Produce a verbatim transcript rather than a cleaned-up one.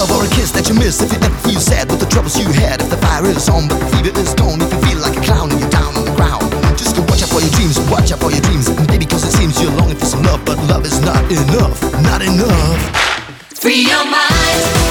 love or a kiss that you miss, if you ever feel sad with the troubles you had, if the fire is on but the fever is gone, if you feel like a clown and you're down on the ground, just go watch out for your dreams, watch out for your dreams. Baby, cause it seems you're longing for some love, but love is not enough, not enough. Free your mind.